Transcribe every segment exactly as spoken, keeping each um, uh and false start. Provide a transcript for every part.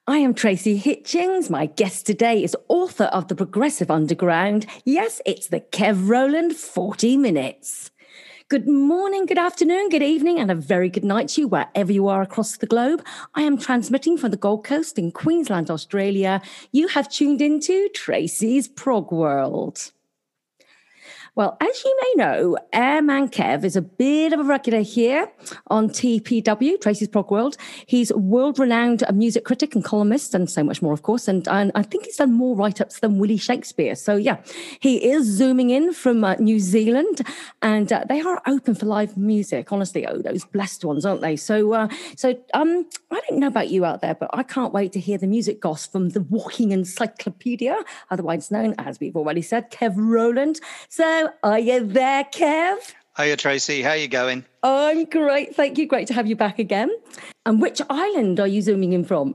I am Tracy Hitchings. My guest today is author of The Progressive Underground. Yes, it's the Kev Rowland forty minutes. Good morning, good afternoon, good evening, and a very good night to you wherever you are across the globe. I am transmitting from the Gold Coast in Queensland, Australia. You have tuned into Tracy's Prog World. Well, as you may know, Airman Kev is a bit of a regular here on T P W, Tracy's Prog World. He's a world-renowned music critic and columnist and so much more, of course. And, and I think he's done more write-ups than Willie Shakespeare. So, yeah, he is zooming in from uh, New Zealand. And uh, they are open for live music. Honestly, oh, those blessed ones, aren't they? So, uh, so um, I don't know about you out there, but I can't wait to hear the music goss from the Walking Encyclopedia, otherwise known, as we've already said, Kev Rowland. So, are you there, Kev? Hiya, Tracy. How you going? I'm great. Thank you. Great to have you back again. And which island are you zooming in from?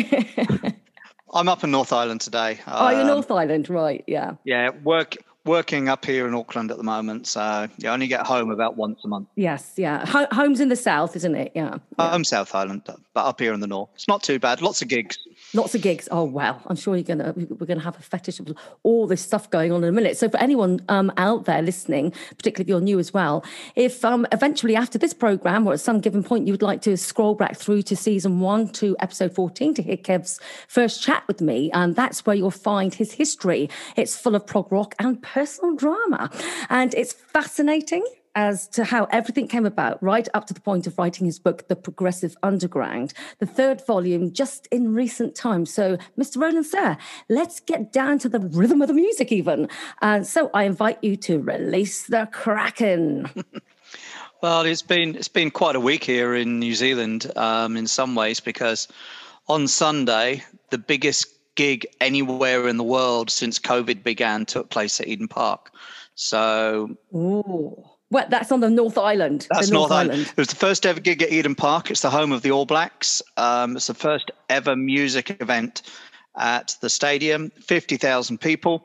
I'm up in North Island today. Oh, you're Um, North Island, right? Yeah. Yeah, work working up here in Auckland at the moment, so you only get home about once a month. Yes, yeah. Ho- home's in the south, isn't it? Yeah. yeah. I'm South Island, but up here in the north. It's not too bad. Lots of gigs. Lots of gigs. Oh, wow. I'm sure you're gonna we're gonna have a fetish of all this stuff going on in a minute. So for anyone um, out there listening, particularly if you're new as well, if um, eventually after this program or at some given point you would like to scroll back through to season one to episode fourteen to hear Kev's first chat with me, and that's where you'll find his history. It's full of prog rock and personal drama, and it's fascinating as to how everything came about, right up to the point of writing his book, The Progressive Underground, the third volume, just in recent times. So, Mister Rowland, sir, let's get down to the rhythm of the music even. And so I invite you to release the Kraken. Well, it's been it's been quite a week here in New Zealand um, in some ways, because on Sunday, the biggest gig anywhere in the world since COVID began took place at Eden Park. So... Ooh. Well, that's on the North Island. That's the North, North Island. Island. It was the first ever gig at Eden Park. It's the home of the All Blacks. Um, it's the first ever music event at the stadium. fifty thousand people.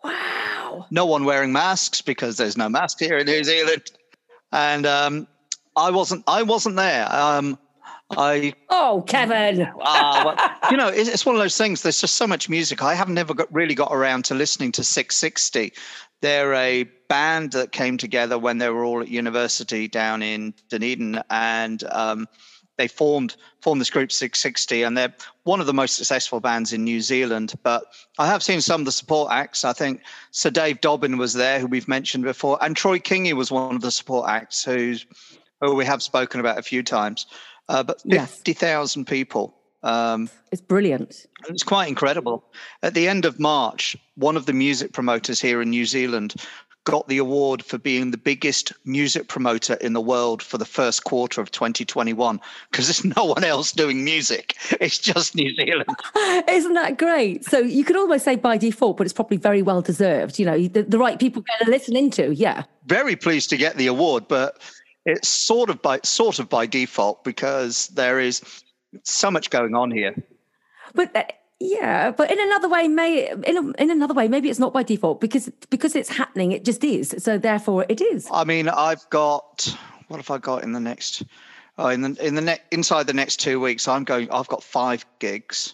Wow. No one wearing masks because there's no masks here in New Zealand. And um, I wasn't. I wasn't there. Um, I. Oh, Kevin. uh, well, you know, it's, it's one of those things. There's just so much music. I have never got, really got around to listening to six sixty. They're a band that came together when they were all at university down in Dunedin, and um, they formed formed this group six sixty, and they're one of the most successful bands in New Zealand. But I have seen some of the support acts. I think Sir Dave Dobbin was there, who we've mentioned before, and Troy Kingi was one of the support acts, who's, who we have spoken about a few times. Uh, but fifty thousand yes. people. Um, it's brilliant. It's quite incredible. At the end of March, one of the music promoters here in New Zealand got the award for being the biggest music promoter in the world for the first quarter of twenty twenty-one, because there's no one else doing music. It's just New Zealand. Isn't that great? So you could almost say by default, but it's probably very well deserved. You know, the, the right people going to listen into. Yeah. Very pleased to get the award, but it's sort of by sort of by default, because there is so much going on here. But uh, yeah, but in another way, may in a, in another way, maybe it's not by default, because because it's happening. It just is. So therefore, it is. I mean, I've got what have I got in the next? Oh, in the in the ne- inside the next two weeks, I'm going. I've got five gigs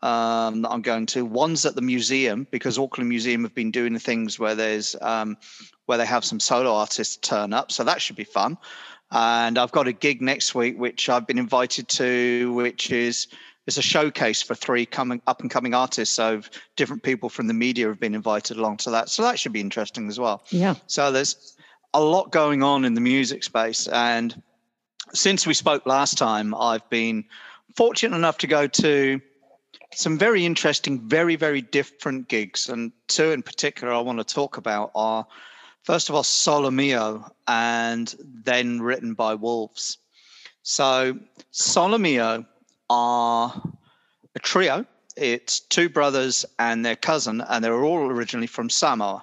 um, that I'm going to. One's at the museum, because Auckland Museum have been doing things where there's um, where they have some solo artists turn up, so that should be fun. And I've got a gig next week, which I've been invited to, which is it's a showcase for three coming up and coming artists. So different people from the media have been invited along to that. So that should be interesting as well. Yeah. So there's a lot going on in the music space. And since we spoke last time, I've been fortunate enough to go to some very interesting, very, very different gigs. And two in particular I want to talk about are, first of all, Solo Mio, and then Written by Wolves. So Solo Mio are a trio. It's two brothers and their cousin, and they're all originally from Samoa.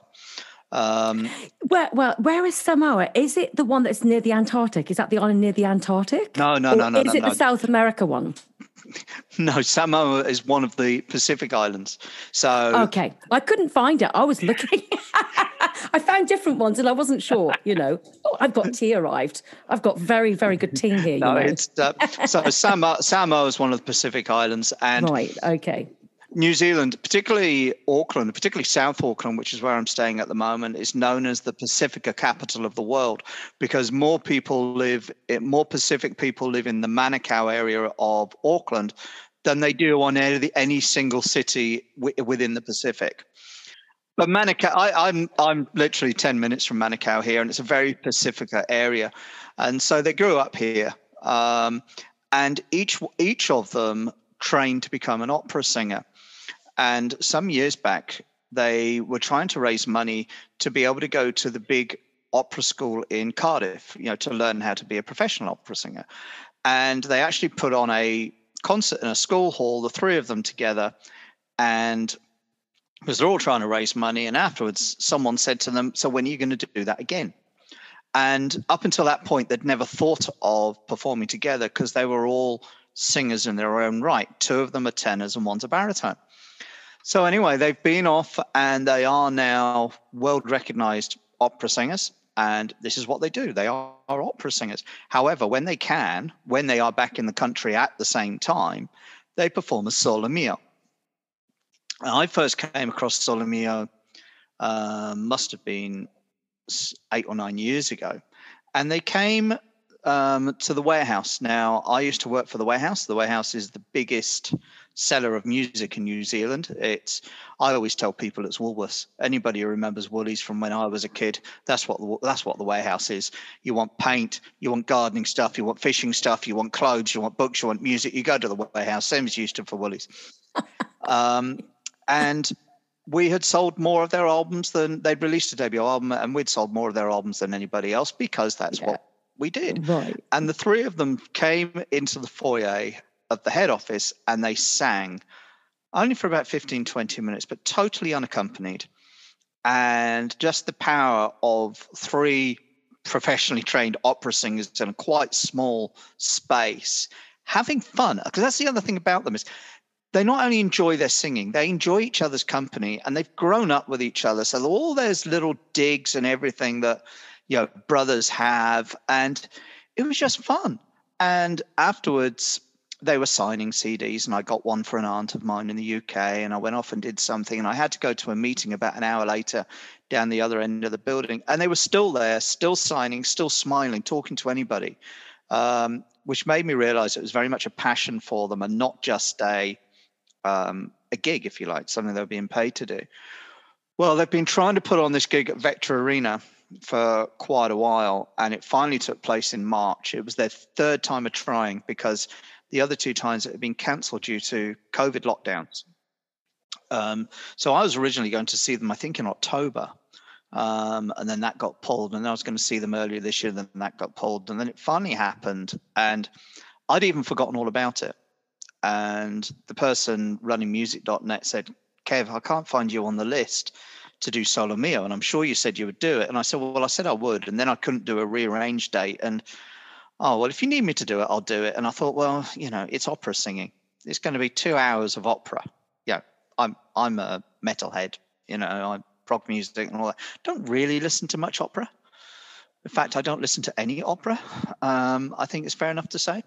Um, where, well, where is Samoa? Is it the one that's near the Antarctic? Is that the island near the Antarctic? No, no, no, no. Is no, it no. the South America one? No, Samoa is one of the Pacific Islands. So okay, I couldn't find it. I was looking. I found different ones, and I wasn't sure. You know, oh, I've got tea arrived. I've got very, very good team here. no, you know? it's uh, so Samoa. Samoa is one of the Pacific Islands, and right. Okay. New Zealand, particularly Auckland, particularly South Auckland, which is where I'm staying at the moment, is known as the Pacifica capital of the world because more people live, more Pacific people live in the Manukau area of Auckland than they do on any, any single city w- within the Pacific. But Manukau, I, I'm I'm literally ten minutes from Manukau here, and it's a very Pacifica area, and so they grew up here, um, and each each of them trained to become an opera singer. And some years back, they were trying to raise money to be able to go to the big opera school in Cardiff, you know, to learn how to be a professional opera singer. And they actually put on a concert in a school hall, the three of them together, and because they're all trying to raise money. And afterwards, someone said to them, "So when are you going to do that again?" And up until that point, they'd never thought of performing together because they were all singers in their own right. Two of them are tenors and one's a baritone. So anyway, they've been off and they are now world recognized opera singers. And this is what they do. They are, are opera singers. However, when they can, when they are back in the country at the same time, they perform a Solo Mio. I first came across Solo Mio, uh, must have been eight or nine years ago. And they came um, to the Warehouse. Now, I used to work for the Warehouse. The Warehouse is the biggest seller of music in New Zealand. It's, I always tell people it's Woolworths. Anybody who remembers Woolies from when I was a kid, that's what the, that's what the Warehouse is. You want paint, you want gardening stuff, you want fishing stuff, you want clothes, you want books, you want music. You go to the Warehouse, same as you used to for Woolies. um, and we had sold more of their albums than they'd released a debut album, and we'd sold more of their albums than anybody else because that's yeah. what we did. Right. And the three of them came into the foyer of the head office and they sang only for about fifteen, twenty minutes, but totally unaccompanied. And just the power of three professionally trained opera singers in a quite small space, having fun. Because that's the other thing about them is they not only enjoy their singing, they enjoy each other's company and they've grown up with each other. So all those little digs and everything that, you know, brothers have, and it was just fun. And afterwards, they were signing C Ds, and I got one for an aunt of mine in the U K, and I went off and did something, and I had to go to a meeting about an hour later down the other end of the building, and they were still there, still signing, still smiling, talking to anybody, um, which made me realize it was very much a passion for them and not just a um, a gig, if you like, something they were being paid to do. Well, they've been trying to put on this gig at Vector Arena for quite a while, and it finally took place in March. It was their third time of trying because the other two times it had been cancelled due to COVID lockdowns. Um, so I was originally going to see them, I think, in October, um, and then that got pulled. And then I was going to see them earlier this year, then that got pulled. And then it finally happened, and I'd even forgotten all about it. And the person running music dot net said, "Kev, I can't find you on the list to do Solo Mio, and I'm sure you said you would do it." And I said, well, I said I would, and then I couldn't do a rearranged date. And oh, well, if you need me to do it, I'll do it. And I thought, well, you know, it's opera singing. It's going to be two hours of opera. Yeah, I'm I'm a metalhead, you know, I prog music and all that. Don't really listen to much opera. In fact, I don't listen to any opera. Um, I think it's fair enough to say.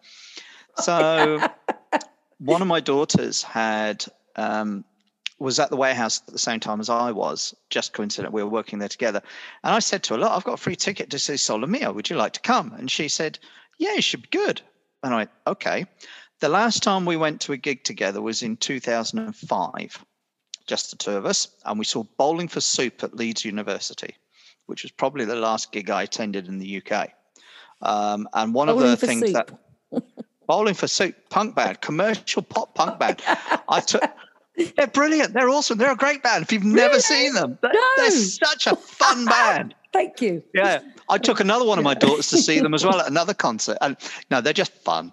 So one of my daughters had um, was at the Warehouse at the same time as I was, just coincident. We were working there together. And I said to her, look, I've got a free ticket to see Solo Mio. Would you like to come? And she said, yeah, it should be good. And I went, okay. The last time we went to a gig together was in two thousand five, just the two of us. And we saw Bowling for Soup at Leeds University, which was probably the last gig I attended in the U K. Um, and one Bowling of the things soup. that Bowling for Soup, punk band, commercial pop punk band. I took. They're brilliant. They're awesome. They're a great band. If you've Really? never seen them, they're, No. they're such a fun band. Thank you. Yeah. I took another one of my daughters to see them as well at another concert. And no, they're just fun.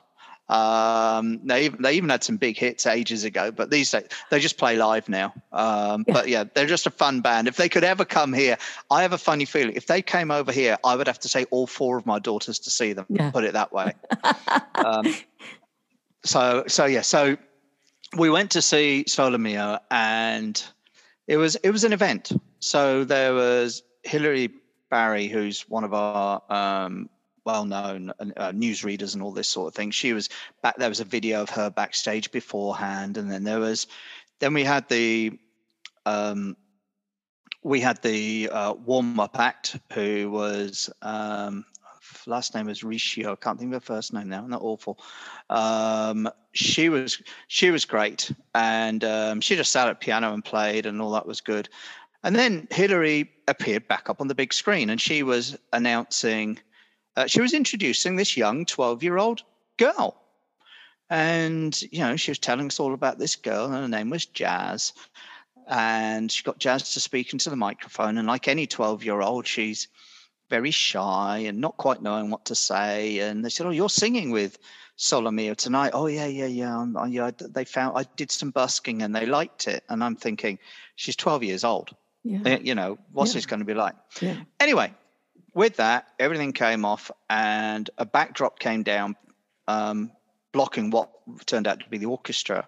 Um, they, even, they even had some big hits ages ago, but these days they just play live now. Um, yeah. But yeah, they're just a fun band. If they could ever come here, I have a funny feeling. If they came over here, I would have to take all four of my daughters to see them, yeah. Put it that way. um, so so yeah, so we went to see Solo Mio, and it was it was an event. So there was Hilary Barry, who's one of our um, well-known uh, newsreaders and all this sort of thing. She was back. There was a video of her backstage beforehand, and then there was, then we had the, um, we had the uh, warm-up act, who was um, last name was Rishio. I can't think of her first name now. Not awful. Um, she was she was great, and um, she just sat at piano and played, and all that was good. And then Hilary appeared back up on the big screen, and she was announcing. Uh, she was introducing this young twelve-year-old girl. And, you know, she was telling us all about this girl, and her name was Jazz. And she got Jazz to speak into the microphone. And like any twelve-year-old, she's very shy and not quite knowing what to say. And they said, oh, you're singing with Solo Mio tonight. Oh, yeah, yeah, yeah. Um, yeah. They found, I did some busking and they liked it. And I'm thinking, she's twelve years old. Yeah. You know, what's yeah. this going to be like? Yeah. Anyway. With that, everything came off, and a backdrop came down, um, blocking what turned out to be the orchestra.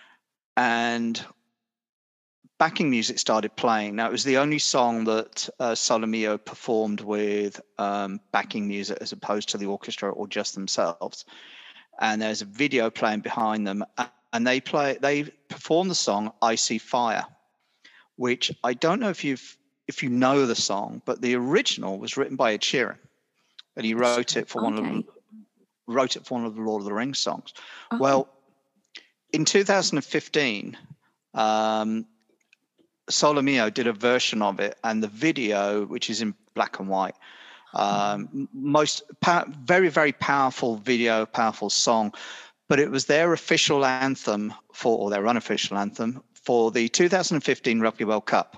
And backing music started playing. Now, it was the only song that uh, Solo Mio performed with um, backing music as opposed to the orchestra or just themselves. And there's a video playing behind them, and they play. They perform the song "I See Fire," which I don't know if you've. If you know the song, but the original was written by Ed Sheeran, and he wrote it for okay. one of the, wrote it for one of the Lord of the Rings songs. Oh. Well, in two thousand fifteen, um, Solo Mio did a version of it, and the video, which is in black and white, um, most very very powerful video, powerful song, but it was their official anthem for, or their unofficial anthem for the two thousand fifteen Rugby World Cup.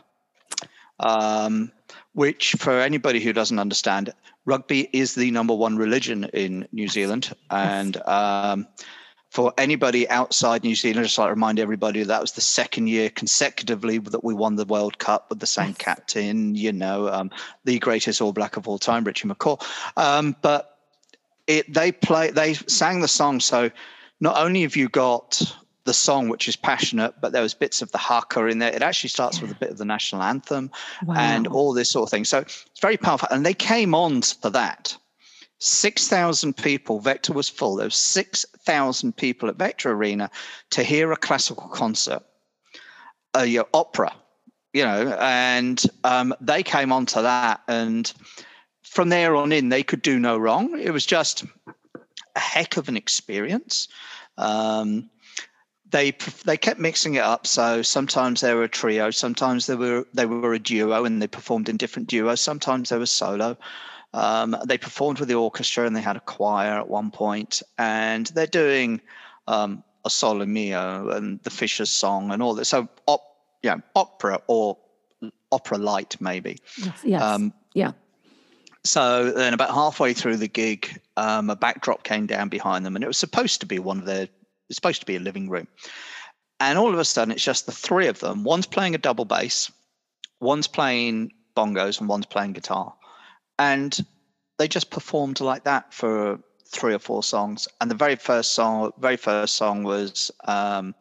Um, which, for anybody who doesn't understand, rugby is the number one religion in New Zealand. And um, for anybody outside New Zealand, just like to remind everybody, that was the second year consecutively that we won the World Cup with the same yes. captain, you know, um, the greatest All Black of all time, Richie McCaw. Um, but it, they play, they sang the song. So not only have you got the song, which is passionate, but there was bits of the haka in there. It actually starts yeah. with a bit of the national anthem wow. and all this sort of thing. So it's very powerful. And they came on to that. six thousand people, Vector was full. There was six thousand people at Vector Arena to hear a classical concert, a your opera, you know, and um, they came on to that. And from there on in, they could do no wrong. It was just a heck of an experience. Um, They they kept mixing it up. So sometimes they were a trio, sometimes they were they were a duo, and they performed in different duos. Sometimes they were solo. Um, they performed with the orchestra, and they had a choir at one point. And they're doing um, a Solo Mio and the Fisher's Song and all that. So op, yeah, opera or opera light maybe. Yes. yes. Um, yeah. So then, about halfway through the gig, um, a backdrop came down behind them, and it was supposed to be one of their. It's supposed to be a living room. And all of a sudden, it's just the three of them. One's playing a double bass, one's playing bongos, and one's playing guitar. And they just performed like that for three or four songs. And the very first song, very first song was um,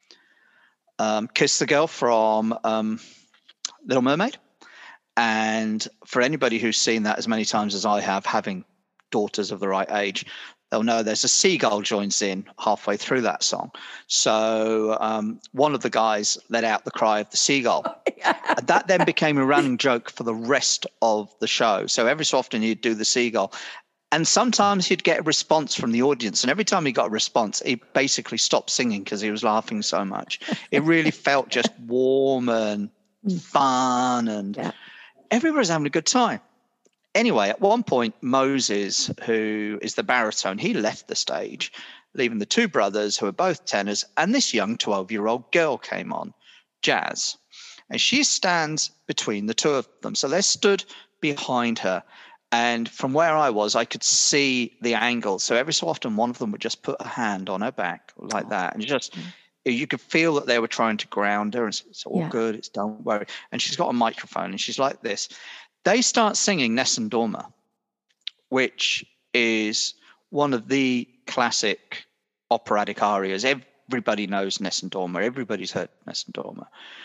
um, Kiss the Girl from um, Little Mermaid. And for anybody who's seen that as many times as I have, having daughters of the right age, they'll know there's a seagull joins in halfway through that song. So um, one of the guys let out the cry of the seagull. Oh, yeah. And that then became a running joke for the rest of the show. So every so often he'd do the seagull. And sometimes he'd get a response from the audience. And every time he got a response, he basically stopped singing because he was laughing so much. It really felt just warm and fun, and yeah. everybody was having a good time. Anyway, at one point, Moses, who is the baritone, he left the stage, leaving the two brothers who are both tenors, and this young twelve-year-old girl came on, Jazz. And she stands between the two of them. So they stood behind her. And from where I was, I could see the angle. So every so often, one of them would just put a hand on her back like that. And just you could feel that they were trying to ground her. And it's all yeah. good. It's don't worry. And she's got a microphone, and she's like this. They start singing Nessun Dorma, which is one of the classic operatic arias. Everybody knows Nessun Dorma. Everybody's heard Nessun Dorma.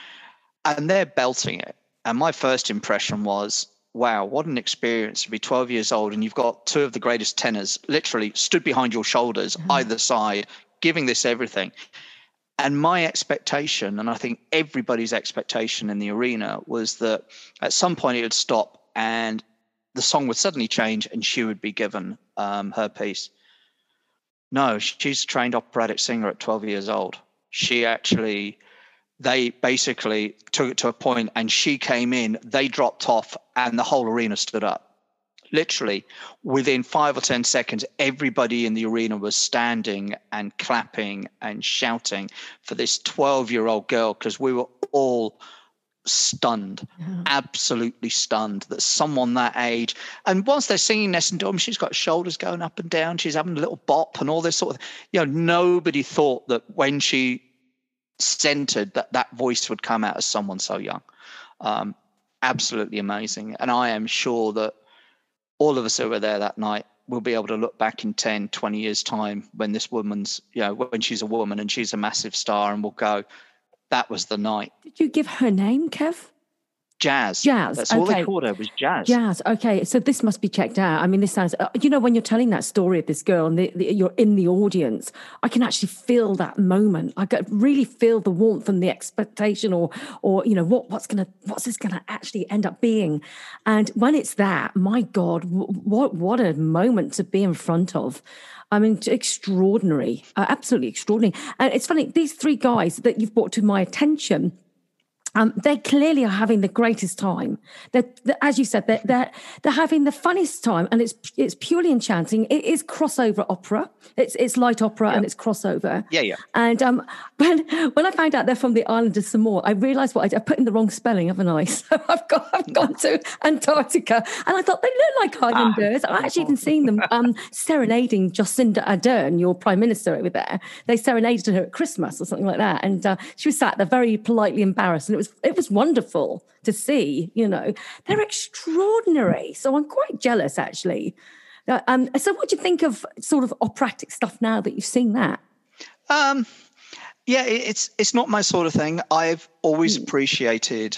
And they're belting it. And my first impression was, wow, what an experience to be twelve years old and you've got two of the greatest tenors literally stood behind your shoulders, mm-hmm. either side, giving this everything. And my expectation, and I think everybody's expectation in the arena, was that at some point it would stop and the song would suddenly change and she would be given um, her piece. No, she's a trained operatic singer at twelve years old. She actually... They basically took it to a point and she came in, they dropped off and the whole arena stood up. Literally within five or ten seconds, everybody in the arena was standing and clapping and shouting for this twelve-year-old girl because we were all stunned, yeah. absolutely stunned that someone that age. And whilst they're singing Nessun Dorma, she's got shoulders going up and down. She's having a little bop and all this sort of, you know, nobody thought that when she centered that that voice would come out as someone so young. Um, absolutely amazing. And I am sure that all of us who were there that night will be able to look back in ten, twenty years time when this woman's, you know, when she's a woman and she's a massive star and we'll go, that was the night. Did you give her name, Kev? Jazz. Jazz. That's okay. all they called her was Jazz. Jazz. Okay. So this must be checked out. I mean, this sounds, uh, you know, when you're telling that story of this girl and the, the, you're in the audience, I can actually feel that moment. I could really feel the warmth and the expectation or, or, you know, what, what's going to, what's this going to actually end up being? And when it's that, my God, what, what a moment to be in front of. I mean, extraordinary, uh, absolutely extraordinary. And it's funny, these three guys that you've brought to my attention, Um, they clearly are having the greatest time. They're, they're, as you said, they're, they're, they're having the funniest time, and it's it's purely enchanting. It is crossover opera. It's it's light opera yeah. and it's crossover. Yeah, yeah. And um, when when I found out they're from the island of Samoa, I realised what I, I put in the wrong spelling, haven't I? So I've got I've gone to Antarctica, and I thought they look like islanders. Ah. I actually even seen them um, serenading Jacinda Ardern, your prime minister over there. They serenaded her at Christmas or something like that, and uh, she was sat there very politely embarrassed, and it was it was wonderful to see. You know, they're extraordinary. So I'm quite jealous, actually. Uh, um, so what do you think of sort of operatic stuff now that you've seen that? Um, yeah, it's it's not my sort of thing. I've always mm. appreciated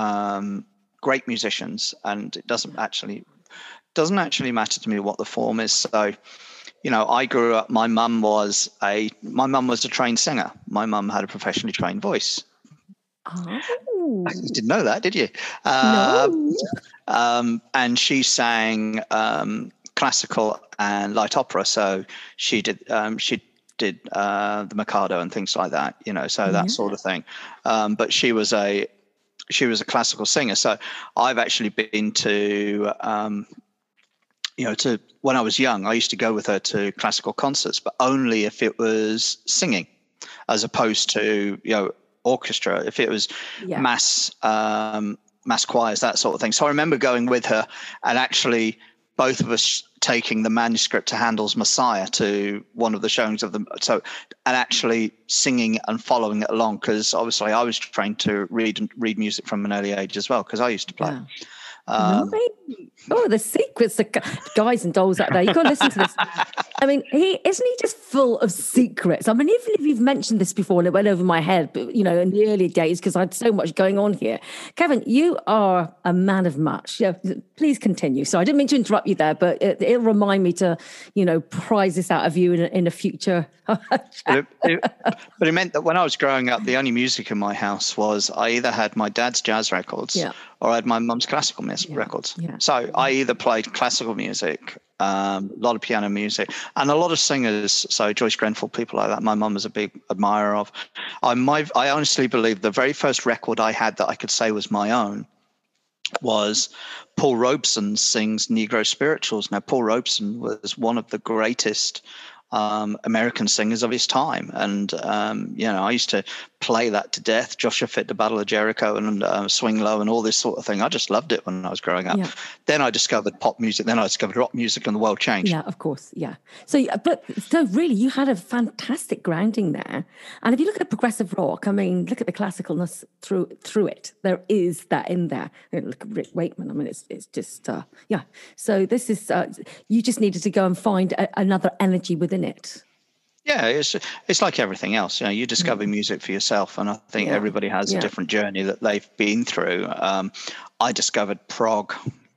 um, great musicians, and it doesn't actually doesn't actually matter to me what the form is. So, you know, I grew up. My mum was a my mum was a trained singer. My mum had a professionally trained voice. Oh. You didn't know that, did you? Uh, no. Um, and she sang um, classical and light opera. So she did um, she did uh, the Mikado and things like that. You know, so that yeah. sort of thing. Um, but she was a she was a classical singer. So I've actually been to um, you know to when I was young. I used to go with her to classical concerts, but only if it was singing, as opposed to you know. orchestra, if it was yeah. mass um mass choirs, that sort of thing. So I remember going with her and actually both of us taking the manuscript to Handel's Messiah to one of the showings of them, so and actually singing and following it along, because obviously I was trained to read and read music from an early age as well, because I used to play. Yeah. Um, right. Oh, the secrets, the guys and dolls out there. You got to listen to this. I mean, he isn't he just full of secrets? I mean, even if you've mentioned this before and it went over my head, but you know, in the early days, because I had so much going on here. Kevin, you are a man of much. Yeah, please continue. So I didn't mean to interrupt you there, but it, it'll remind me to, you know, prize this out of you in a, in a future. but, it, it, but it meant that when I was growing up, the only music in my house was I either had my dad's jazz records yeah. or I had my mum's classical music yeah. records. Yeah. So I either played classical music, um, a lot of piano music, and a lot of singers. So Joyce Grenfell, people like that. My mum was a big admirer of. I my I honestly believe the very first record I had that I could say was my own was Paul Robeson sings Negro Spirituals. Now, Paul Robeson was one of the greatest um, American singers of his time. And, um, you know, I used to play that to death, Joshua Fit, the Battle of Jericho, and uh, Swing Low and all this sort of thing. I just loved it when I was growing up. Yeah. Then I discovered pop music. Then I discovered rock music, and the world changed. Yeah, of course. Yeah. So, but so really, you had a fantastic grounding there. And if you look at progressive rock, I mean, look at the classicalness through through it. There is that in there. Look at Rick Wakeman. I mean, it's it's just, uh, yeah. So this is, uh, you just needed to go and find a, another energy within it. Yeah, it's it's like everything else. You know, you discover music for yourself, and I think Yeah. everybody has Yeah. a different journey that they've been through. Um, I discovered prog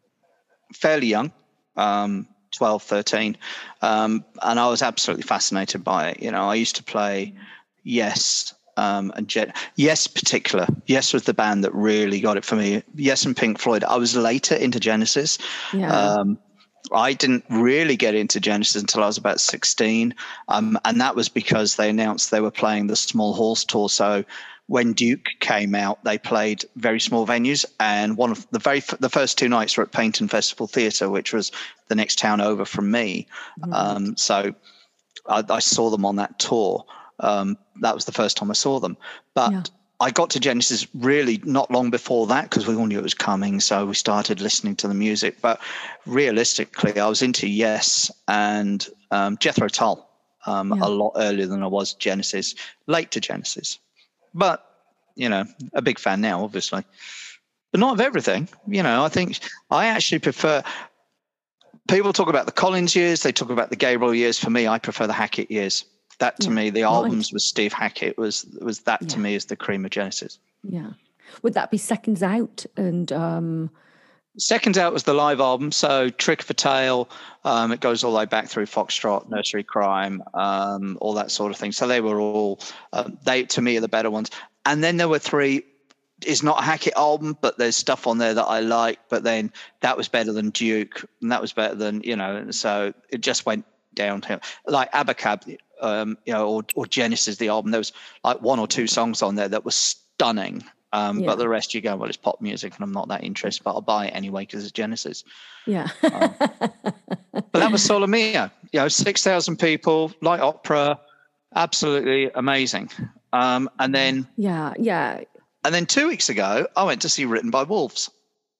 fairly young, um, twelve, thirteen, um, and I was absolutely fascinated by it. You know, I used to play Yes, um, and Gen- Yes, particular. Yes was the band that really got it for me. Yes, and Pink Floyd. I was later into Genesis. Yeah. Um, I didn't really get into Genesis until I was about sixteen, um, and that was because they announced they were playing the Small Halls tour. So when Duke came out, they played very small venues, and one of the very the first two nights were at Paignton Festival Theatre, which was the next town over from me. Right. Um, so I, I saw them on that tour. Um, that was the first time I saw them, but. Yeah. I got to Genesis really not long before that because we all knew it was coming. So we started listening to the music. But realistically, I was into Yes and um, Jethro Tull um, Yeah. a lot earlier than I was Genesis, late to Genesis. But, you know, a big fan now, obviously. But not of everything. You know, I think I actually prefer – people talk about the Collins years. They talk about the Gabriel years. For me, I prefer the Hackett years. That to Yeah, me, the right. albums with Steve Hackett was was that Yeah. to me is the cream of Genesis. Yeah. Would that be Seconds Out and um Seconds Out was the live album, so Trick of a Tale, um, it goes all the way back through Foxtrot, Nursery Crime, um, all that sort of thing. So they were all um, they to me are the better ones. And then there were three. It's not a Hackett album, but there's stuff on there that I like. But then that was better than Duke, and that was better than you know. So it just went downhill. Like Abacab, um, you know, or, or Genesis, the album. There was like one or two songs on there that were stunning. Um, Yeah. But the rest you go, well, it's pop music, and I'm not that interested, but I'll buy it anyway because it's Genesis. Yeah. Um, but that was Solo Mio. You know, six thousand people, light opera, absolutely amazing. Um, and then Yeah. Yeah. and then two weeks ago, I went to see Written by Wolves,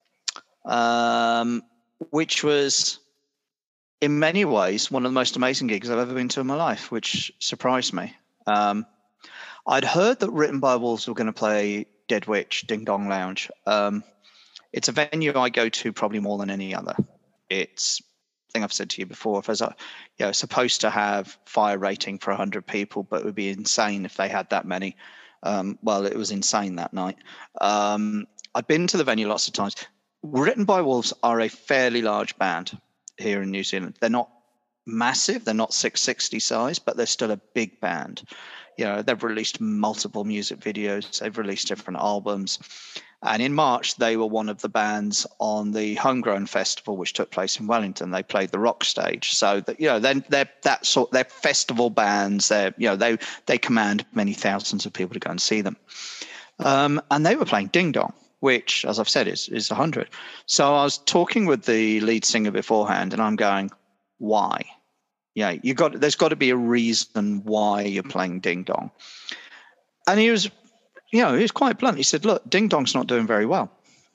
um, which was in many ways one of the most amazing gigs I've ever been to in my life, which surprised me. Um, I'd heard that Written by Wolves were going to play Dead Witch, Ding Dong Lounge. Um, it's a venue I go to probably more than any other. It's, I think I've said to you before, if there's a, you know, supposed to have fire rating for one hundred people, but it would be insane if they had that many. Um, well, it was insane that night. Um, I've been to the venue lots of times. Written by Wolves are a fairly large band here in New Zealand. They're not massive. They're not six sixty size, but they're still a big band. You know, they've released multiple music videos. They've released different albums. And in March, they were one of the bands on the Homegrown Festival, which took place in Wellington. They played the rock stage. So that, you know, then they're that sort, they're festival bands. They're, you know, they, they command many thousands of people to go and see them. Um, and they were playing Ding Dong, which, as I've said, is, is one hundred. So I was talking with the lead singer beforehand, and I'm going, why? Yeah, you got. There's got to be a reason why you're playing Ding Dong. And he was, you know, he was quite blunt. He said, "Look, Ding Dong's not doing very well.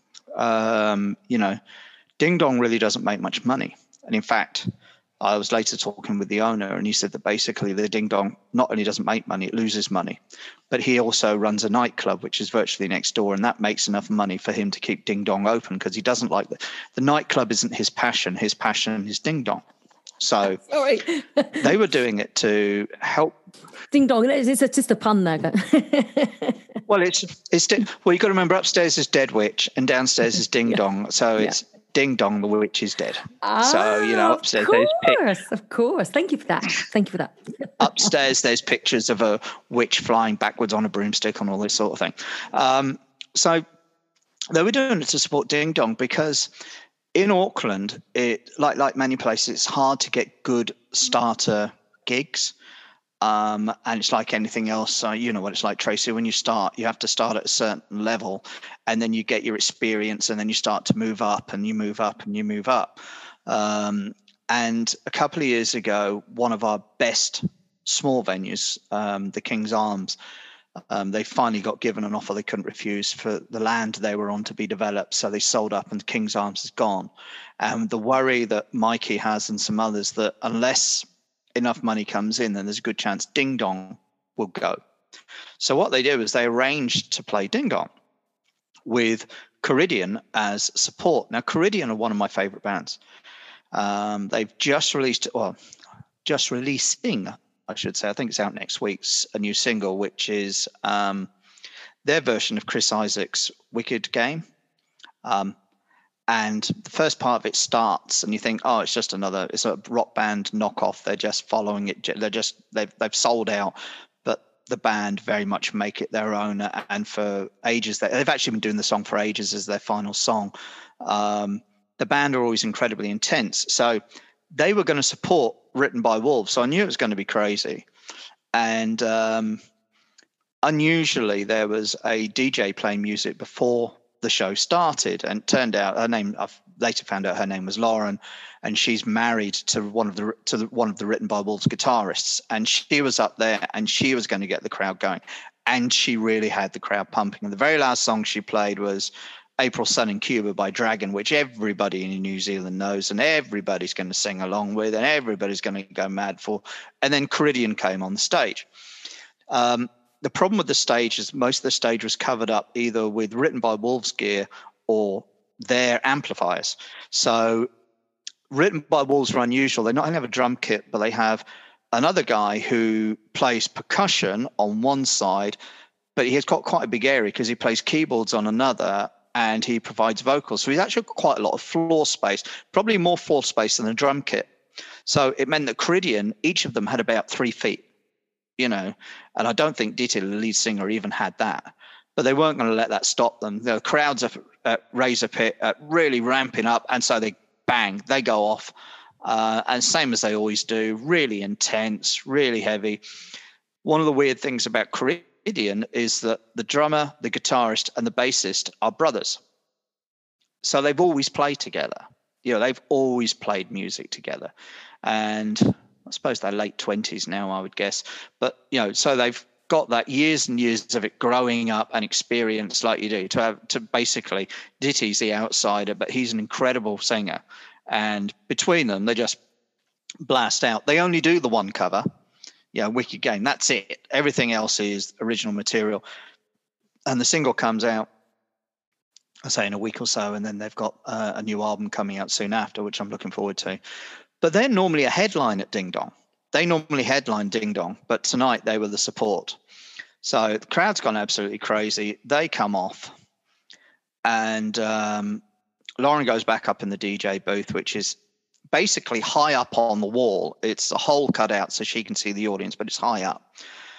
Um, you know, Ding Dong really doesn't make much money. And in fact, I was later talking with the owner, and he said that basically the Ding Dong not only doesn't make money, it loses money, but he also runs a nightclub, which is virtually next door, and that makes enough money for him to keep Ding Dong open because he doesn't like the, the nightclub isn't his passion. His passion is Ding Dong. So Sorry. they were doing it to help. Ding Dong. It's a, just a pun there. Well, it's it's well. You got to remember, upstairs is Dead Witch, and downstairs is Ding Yeah. Dong. So Yeah. it's Ding Dong, the witch is dead. Ah, so you know, upstairs there's of course, of course. Thank you for that. Thank you for that. upstairs there's pictures of a witch flying backwards on a broomstick and all this sort of thing. Um, so they were doing it to support Ding Dong because in Auckland, it like like many places, it's hard to get good starter gigs. Um, and it's like anything else. Uh, you know what it's like, Tracy. When you start, you have to start at a certain level, and then you get your experience, and then you start to move up, and you move up, and you move up. Um, and a couple of years ago, one of our best small venues, um, the King's Arms, um, they finally got given an offer they couldn't refuse for the land they were on to be developed. So they sold up, and King's Arms is gone. And the worry that Mikey has and some others that unless enough money comes in, then there's a good chance Ding Dong will go. So what they did was they arranged to play Ding Dong with Coridian as support. Now, Coridian are one of my favorite bands. Um, they've just released, well, just releasing I should say. I think it's out next week's a new single, which is um, their version of Chris Isaak's Wicked Game. Um, and the first part of it starts, and you think, oh, it's just another, it's a rock band knockoff. They're just following it. They're just they've they've sold out. But the band very much make it their own, and for ages they've actually been doing the song for ages as their final song. Um, the band are always incredibly intense, so they were going to support Written by Wolves, so I knew it was going to be crazy. And um, unusually, there was a D J playing music before the show started, and it turned out her name, I've later found out her name was Lauren, and she's married to one of the to the, one of the Written by Wolves guitarists, and she was up there and she was going to get the crowd going, and she really had the crowd pumping. And the very last song she played was April Sun in Cuba by Dragon, which everybody in New Zealand knows and everybody's going to sing along with and everybody's going to go mad for. And then Caridian came on the stage. Um, the problem with the stage is most of the stage was covered up either with Written by Wolves gear or their amplifiers. So Written by Wolves are unusual. They not only have a drum kit, but they have another guy who plays percussion on one side, but he's got quite a big area because he plays keyboards on another, and he provides vocals. So he's actually got quite a lot of floor space, probably more floor space than the drum kit. So it meant that Caridian, each of them had about three feet, you know, and I don't think Diti, the lead singer, even had that. But they weren't going to let that stop them. The crowds are at Razor Pit uh, really ramping up, and so they bang, they go off. Uh, and same as they always do, really intense, really heavy. One of the weird things about Caridian is that the drummer, the guitarist, and the bassist are brothers. So they've always played together. You know, they've always played music together. And I suppose they're late twenties now, I would guess. But, you know, so they've got that years and years of it growing up and experience like you do to have to basically Ditti's the outsider, but he's an incredible singer. And between them, they just blast out. They only do the one cover, yeah, Wicked Game. That's it. Everything else is original material. And the single comes out, I say, in a week or so, and then they've got uh, a new album coming out soon after, which I'm looking forward to. But they're normally a headline at Ding Dong. They normally headline Ding Dong, but tonight they were the support. So the crowd's gone absolutely crazy. They come off, and um, Lauren goes back up in the D J booth, which is basically high up on the wall. It's a hole cut out so she can see the audience, but it's high up.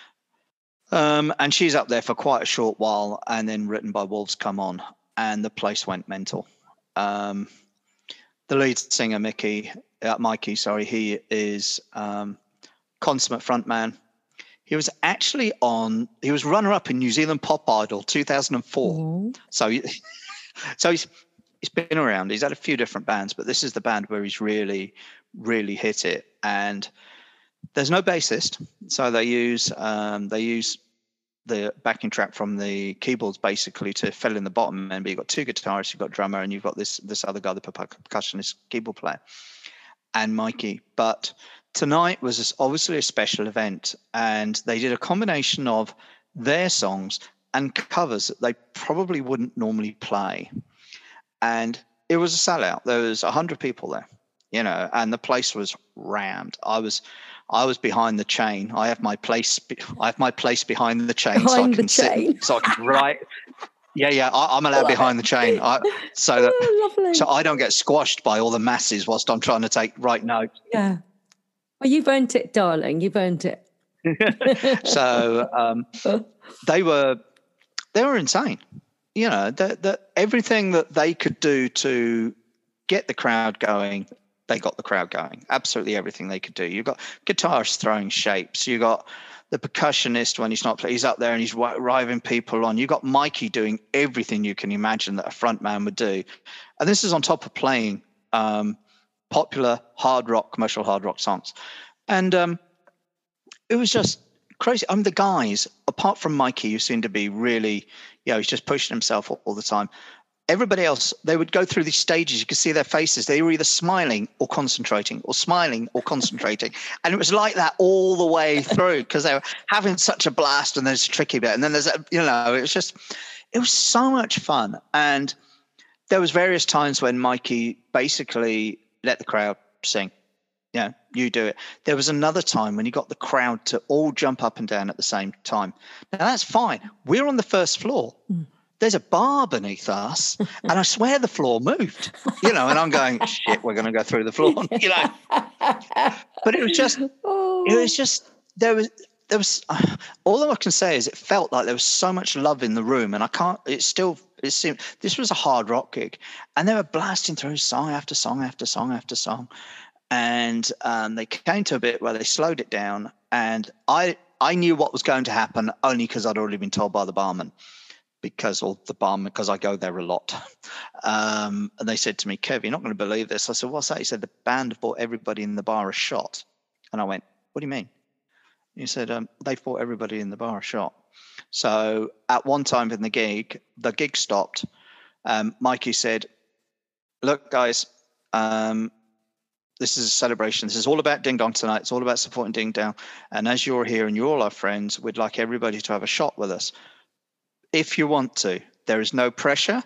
Um, and she's up there for quite a short while, and then Written by Wolves come on, and the place went mental. Um, the lead singer, Mickey, uh, Mikey, sorry, he is um, consummate frontman. He was actually on, he was runner-up in New Zealand Pop Idol two thousand four. Mm. So, so he's, he's been around. He's had a few different bands, but this is the band where he's really, really hit it. And there's no bassist, so they use um, they use the backing track from the keyboards basically to fill in the bottom end. But you've got two guitarists, you've got drummer, and you've got this this other guy, the percussionist keyboard player, and Mikey. But tonight was obviously a special event, and they did a combination of their songs and covers that they probably wouldn't normally play. And it was a sellout. There was a hundred people there, you know, and the place was rammed. I was, I was behind the chain. I have my place. I have my place behind the chain, behind so I can sit, chain. so I can write. Yeah, yeah. I, I'm allowed behind it. the chain, I, so that oh, so I don't get squashed by all the masses whilst I'm trying to take right notes. Yeah. Well, you've earned it, darling. You've earned it. so um, they were, they were insane. You know, that that everything that they could do to get the crowd going, they got the crowd going. Absolutely everything they could do. You've got guitarists throwing shapes. You got the percussionist when he's not playing, he's up there and he's riving people on. You got Mikey doing everything you can imagine that a front man would do. And this is on top of playing um, popular hard rock, commercial hard rock songs. And um, it was just crazy. I mean, the guys, apart from Mikey, who seemed to be really, you know, he's just pushing himself all, all the time. Everybody else, they would go through these stages. You could see their faces. They were either smiling or concentrating or smiling or concentrating. And it was like that all the way through because they were having such a blast, and there's a tricky bit. And then there's, a, you know, it was just, it was so much fun. And there was various times when Mikey basically let the crowd sing. Yeah, you do it. There was another time when you got the crowd to all jump up and down at the same time. Now, that's fine. We're on the first floor. Mm. There's a bar beneath us, and I swear the floor moved, you know, and I'm going, shit, we're going to go through the floor, you know. But it was just, oh. it was just, there was, there was, uh, all I can say is it felt like there was so much love in the room, and I can't, it's still, it seemed, this was a hard rock gig, and they were blasting through song after song after song after song. And um, they came to a bit where they slowed it down, and I I knew what was going to happen only because I'd already been told by the barman, because or the barman because I go there a lot. Um, and they said to me, "Kev, you're not going to believe this." I said, "What's that?" He said, "The band have bought everybody in the bar a shot." And I went, "What do you mean?" He said, um, "They've bought everybody in the bar a shot." So at one time in the gig, the gig stopped. Um, Mikey said, "Look, guys." Um, This is a celebration. This is all about Ding Dong tonight. It's all about supporting Ding Dong. And as you're here and you're all our friends, we'd like everybody to have a shot with us. If you want to, there is no pressure,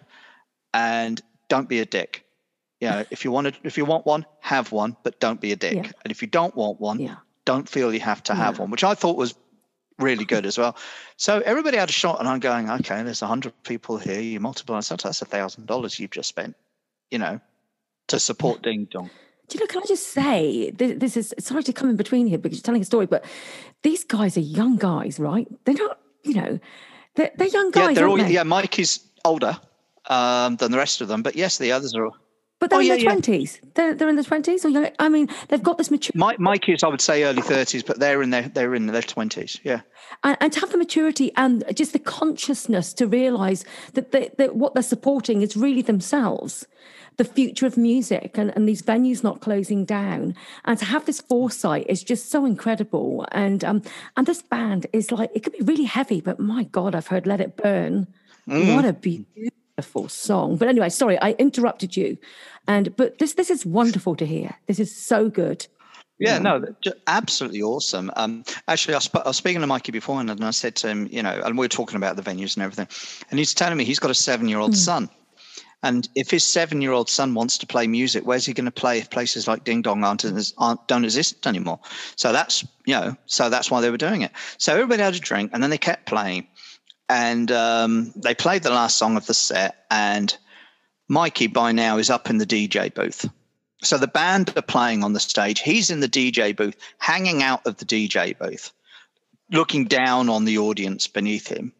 and don't be a dick. You know, if you want to, if you want one, have one, but don't be a dick. Yeah. And if you don't want one, yeah. don't feel you have to have yeah. one, which I thought was really good as well. So everybody had a shot, and I'm going, okay, there's a hundred people here. You multiply, so that's a thousand dollars you've just spent, you know, to support Ding Dong. Do you know, can I just say, this, this is, sorry to come in between here because you're telling a story, but these guys are young guys, right? They're not, you know, they're, they're young guys, yeah, they're aren't all, they? Yeah, Mike is older um, than the rest of them, but yes, the others are. But they're oh, in yeah, their twenties. Yeah. They're, they're in their twenties? Or young, I mean, they've got this maturity. Mike, Mike is, I would say, early thirties, but they're in their, they're in their twenties, yeah. And, and to have the maturity and just the consciousness to realise that, they, that what they're supporting is really themselves. The future of music and, and these venues not closing down, and to have this foresight is just so incredible. And um and this band is like, it could be really heavy, but my God, I've heard Let It Burn. Mm. What a beautiful song. But anyway, sorry, I interrupted you. And but this this is wonderful to hear. This is so good. Yeah, no, absolutely awesome. Um, actually, I, sp- I was speaking to Mikey before, and I said to him, you know, and we were talking about the venues and everything, and he's telling me he's got a seven-year-old mm. son. And if his seven-year-old son wants to play music, where's he going to play if places like Ding Dong aren't, aren't don't exist anymore? So that's, you know, so that's why they were doing it. So everybody had a drink, and then they kept playing, and um, they played the last song of the set. And Mikey by now is up in the D J booth. So the band are playing on the stage. He's in the D J booth, hanging out of the D J booth, looking down on the audience beneath him.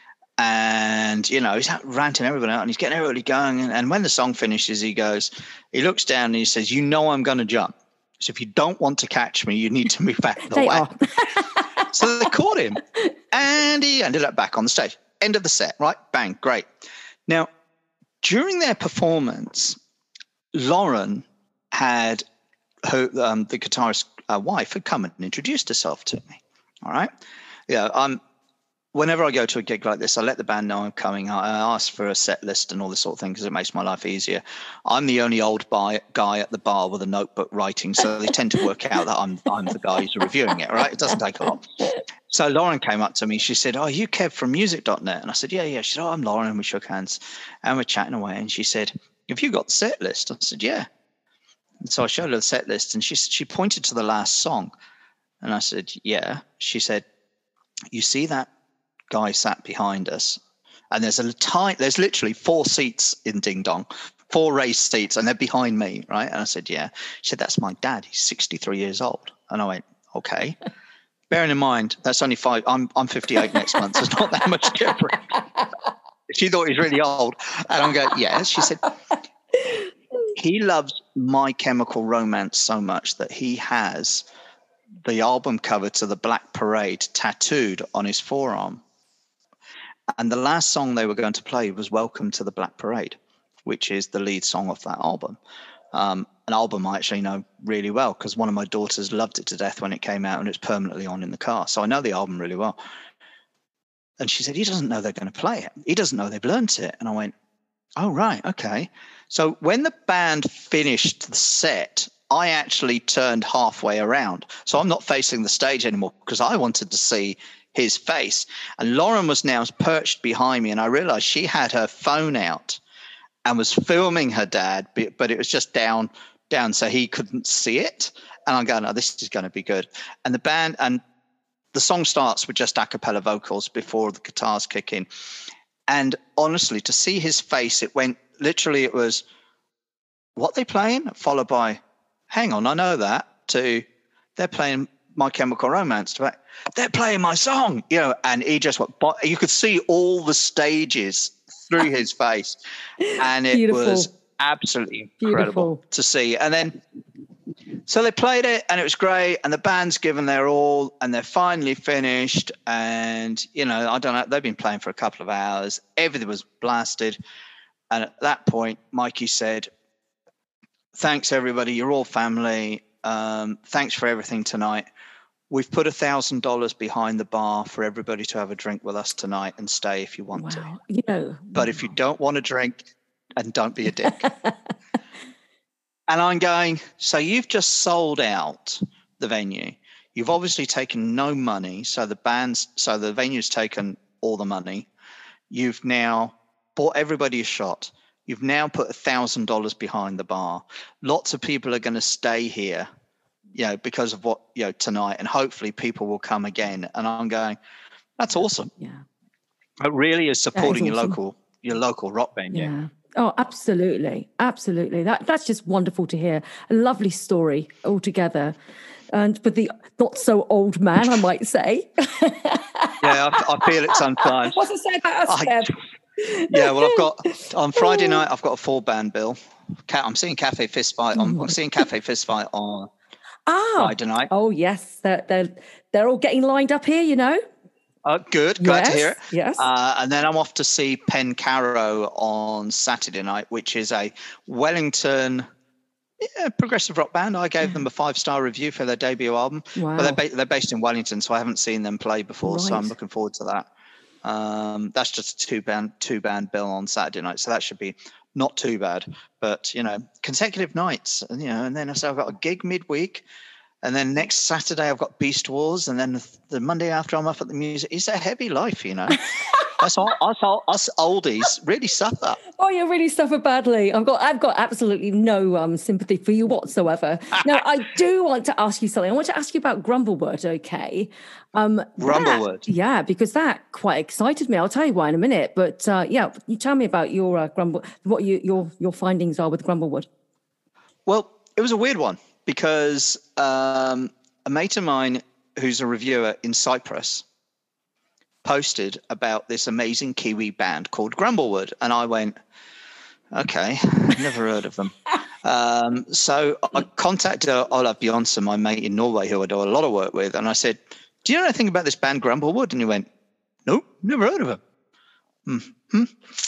And, you know, he's ranting everybody out, and he's getting everybody going. And, and when the song finishes, he goes, he looks down and he says, "You know I'm going to jump. So if you don't want to catch me, you need to move back the way." So they caught him, and he ended up back on the stage. End of the set, right? Bang, great. Now, during their performance, Lauren had her, um, the guitarist's uh, wife had come and introduced herself to me. All right. Yeah, I'm. Whenever I go to a gig like this, I let the band know I'm coming. I ask for a set list and all this sort of thing because it makes my life easier. I'm the only old guy at the bar with a notebook writing, so they tend to work out that I'm I'm the guy who's reviewing it, right? It doesn't take a lot. So Lauren came up to me. She said, "Oh, are you Kev from music dot net?" And I said, "Yeah, yeah." She said, "Oh, I'm Lauren." And we shook hands and we're chatting away. And she said, "Have you got the set list?" I said, "Yeah." And so I showed her the set list, and she she pointed to the last song. And I said, "Yeah." She said, "You see that guy sat behind us, and there's a tiny, there's literally four seats in Ding Dong, four raised seats, and they're behind me, right?" And I said, "Yeah." She said, "That's my dad. He's sixty-three years old." And I went, "Okay." Bearing in mind, that's only five. I'm I'm fifty-eight next month, so it's not that much different. She thought he was really old, and I'm going, "Yeah." She said, "He loves My Chemical Romance so much that he has the album cover to the Black Parade tattooed on his forearm. And the last song they were going to play was Welcome to the Black Parade, which is the lead song of that album. Um, an album I actually know really well because one of my daughters loved it to death when it came out, and it's permanently on in the car. So I know the album really well." And she said, "He doesn't know they're going to play it. He doesn't know they've learnt it." And I went, "Oh, right. Okay." So when the band finished the set, I actually turned halfway around. So I'm not facing the stage anymore because I wanted to see his face. And Lauren was now perched behind me, and I realized she had her phone out and was filming her dad, but it was just down down so he couldn't see it. And I'm going, oh, this is going to be good. And the band, and the song starts with just a cappella vocals before the guitars kick in. And honestly, to see his face, it went, literally it was, what they playing? Followed by, hang on, I know that, to, they're playing My Chemical Romance. To, they're playing my song, you know, and he just went, you could see all the stages through his face. And it Beautiful. was absolutely incredible Beautiful. to see. And then, so they played it and it was great. And the band's given their all and they're finally finished. And, you know, I don't know, they've been playing for a couple of hours. Everything was blasted. And at that point, Mikey said, thanks, everybody. You're all family. Um, thanks for everything tonight. We've put a thousand dollars behind the bar for everybody to have a drink with us tonight and stay if you want wow. to. You know, but wow. if you don't want to drink, and don't be a dick. And I'm going, so you've just sold out the venue. You've obviously taken no money. So the band's, so the venue's taken all the money. You've now bought everybody a shot. You've now put a thousand dollars behind the bar. Lots of people are going to stay here, you know, because of what, you know, tonight, and hopefully people will come again. And I'm going, that's awesome. Yeah. It really is supporting is your awesome. local, your local rock venue. Yeah. Oh, absolutely. Absolutely. That that's just wonderful to hear. A lovely story altogether. And for the not so old man, I might say. Yeah, I, I feel it sometimes. What's it say about us, Kev? Yeah, well, I've got, on Friday night, I've got a full band bill. I'm seeing Cafe Fist Fight on, I'm seeing Cafe Fist Fight on ah, Friday night. Oh, yes. They're, they're, they're all getting lined up here, you know. Oh, good. Glad yes, to hear it. Yes. Uh, and then I'm off to see Pen Caro on Saturday night, which is a Wellington yeah, progressive rock band. I gave them a five-star review for their debut album. Wow. But they're, ba- they're based in Wellington, so I haven't seen them play before, right. so I'm looking forward to that. Um, that's just a two-band two-band bill on Saturday night, so that should be not too bad. But, you know, consecutive nights, and, you know, and then so I've got a gig midweek. And then next Saturday, I've got Beast Wars. And then the Monday after, I'm up at the music. It's a heavy life, you know. That's all, us, all, us oldies really suffer. Oh, you really suffer badly. I've got I've got absolutely no um, sympathy for you whatsoever. Now, I do want to ask you something. I want to ask you about Grumblewood, okay? Um, Grumblewood? That, yeah, because that quite excited me. I'll tell you why in a minute. But, uh, yeah, you tell me about your uh, Grumble, what you, your your findings are with Grumblewood. Well, it was a weird one. Because um, a mate of mine who's a reviewer in Cyprus posted about this amazing Kiwi band called Grumblewood. And I went, okay, never heard of them. Um, so I contacted Olav Bjornsson, my mate in Norway, who I do a lot of work with. And I said, do you know anything about this band Grumblewood? And he went, no, never heard of them. Mm-hmm.